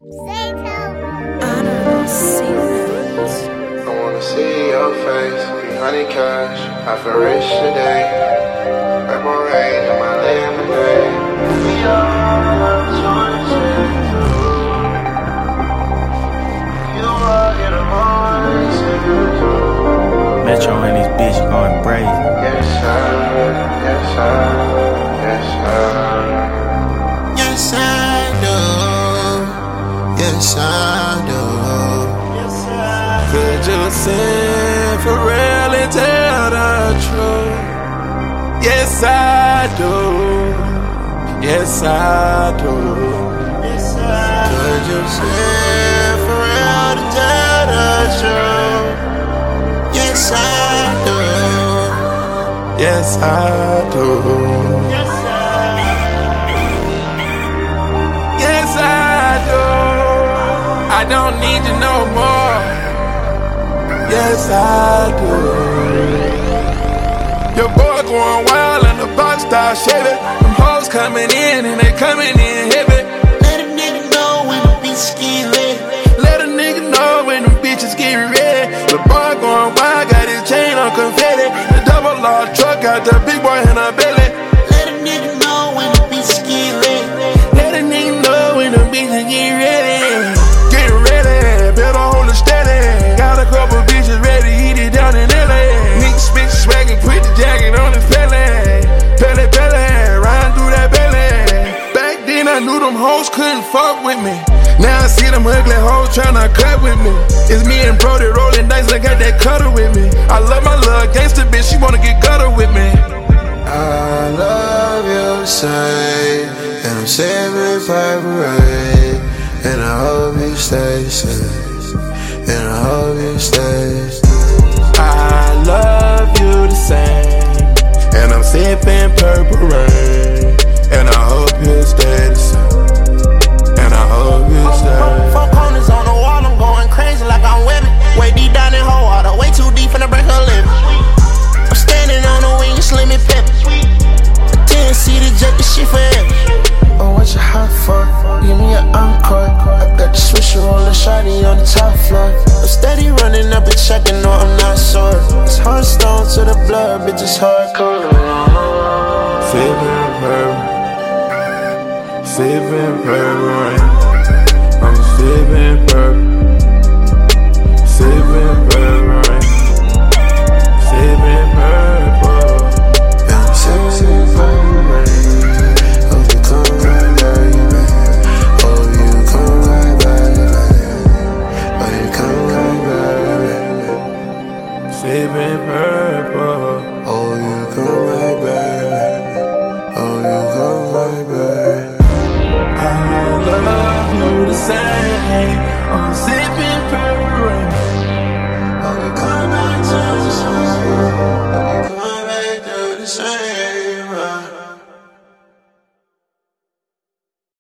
I wanna see your face, 300 cash, I feel rich today. Purple rain in my lemonade. We all have choices. You are in the voices. Metro and these bitches going brave. Yes, sir. Yes, sir. Yes, sir. Yes, I do. Yes, I do. Could you sing for real and tell the truth? Yes, I do. Yes, I do. Could you sing for real and tell the truth? Yes, I do. Yes, I do. Yes, I do. I don't need you no more. Yes, I do. Your boy going wild and the box start shaving. Them hoes coming in and they coming in heavy. Let a nigga know when the bitches get ready. Let a nigga know when them bitches get ready. The boy going wild, got his chain on confetti. The double law truck got the big boy in her belly. Let a nigga know when the bitches get ready. Let a nigga know when the bitches get ready. Get ready, better hold it steady. Got a couple bitches ready, eat it down in LA. Nigga spit swaggin', put the jacket on his belly. Belly, belly, riding through that belly. Back then I knew them hoes couldn't fuck with me. Now I see them ugly hoes tryna cut with me. It's me and Brody rolling dice, I got that cutter with me. I love my little gangster bitch, she wanna get gutter with me. I love you, say, and I'm saving purple rain. And I hope you stay safe. And I hope you stay safe. I love you the same. And I'm sipping purple rain. And I hope you stay the same. And I hope you stay. Four corners on the wall, I'm going crazy like I'm women. Way deep down in her water, way too deep finna break her living. I'm standing on the wing, slim and pepper. A 10-seater jet, this shit forever. Oh, what you hot for? Give me an encore. I got the swisher rolling shiny on the top floor. I'm steady running up and checking, no, I'm not sore. It's hard stone to the blood, bitch, it's hardcore. Sipping purple. Sipping purple rain. I'm sipping purple. Sipping purple rain. Sipping purple. I'm sipping purple rain. Hope you come right back, man. Hope you come right back, man. Hope you come right back, man. Sipping purple. Oh, you come right back, man. Oh, you come right back. I love you the same. I'm